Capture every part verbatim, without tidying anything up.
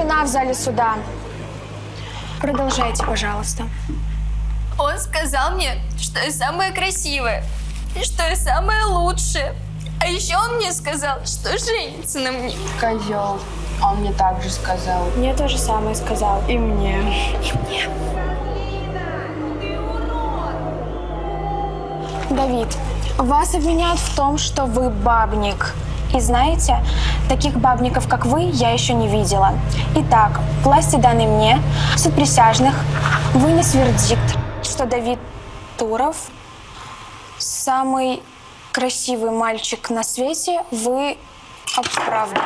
тишина в зале суда. Продолжайте, пожалуйста. Он сказал мне, что я самая красивая и что я самая лучшая. А еще он мне сказал, что женится на мне. Козел. Он мне так же сказал. Мне то же самое сказал. И мне. И мне. Давид, вас обвиняют в том, что вы бабник. И знаете, таких бабников, как вы, я еще не видела. Итак, власти даны мне, суд присяжных, вынес вердикт, что Давид Туров самый красивый мальчик на свете, вы оправданы.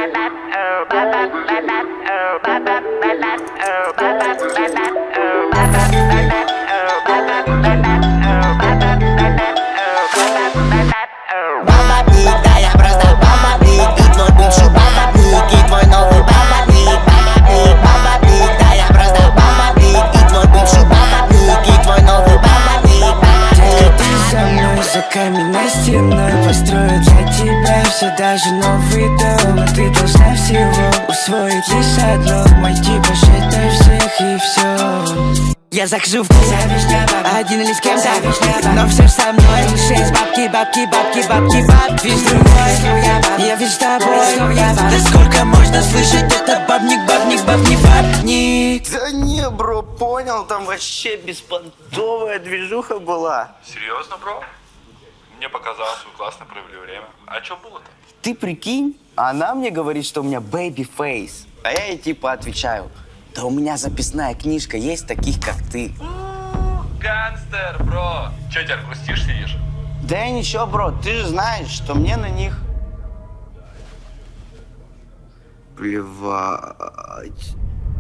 Каменной стеной построю для тебя все, даже новый дом. Но ты должна всего усвоить лишь одно. Мой тип, посчитай всех и все. Я захожу в клуб, один или с кем-то, но все со мной. Шесть бабки, бабки, бабки, бабки, бабки. Весь другой, я весь с тобой. Да сколько можно слышать, это бабник, бабник, бабник, бабник. Да не, бро, понял, там вообще беспонтовая движуха была. Серьезно, бро? Мне показалось, вы классно провели время. А что было-то? Ты прикинь, она мне говорит, что у меня baby face. А я ей типа отвечаю, да у меня записная книжка есть таких, как ты. Гангстер, бро. Че, теперь грустишь, сидишь? Да ничего, бро, ты же знаешь, что мне на них плевать.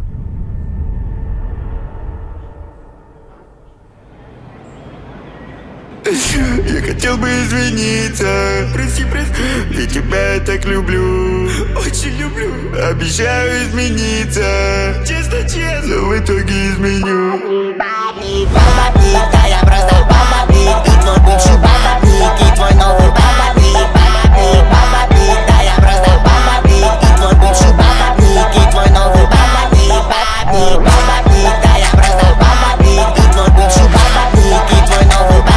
Я хотел бы извиниться. Прости, прости. Ведь тебя я так люблю. Очень люблю. Обещаю измениться. Честно, честно. Но в итоге изменю. Бабник, бабник, да я просто бабник. И твой бывший бабник, и твой новый бабник. Бабник, бабник, да я просто бабник. И твой бывший бабник, и твой новый бабник. Бабник, бабник, да я просто бабник. И твой бывший бабник, и твой новый бабник.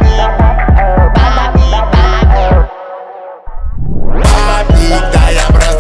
Да, я просто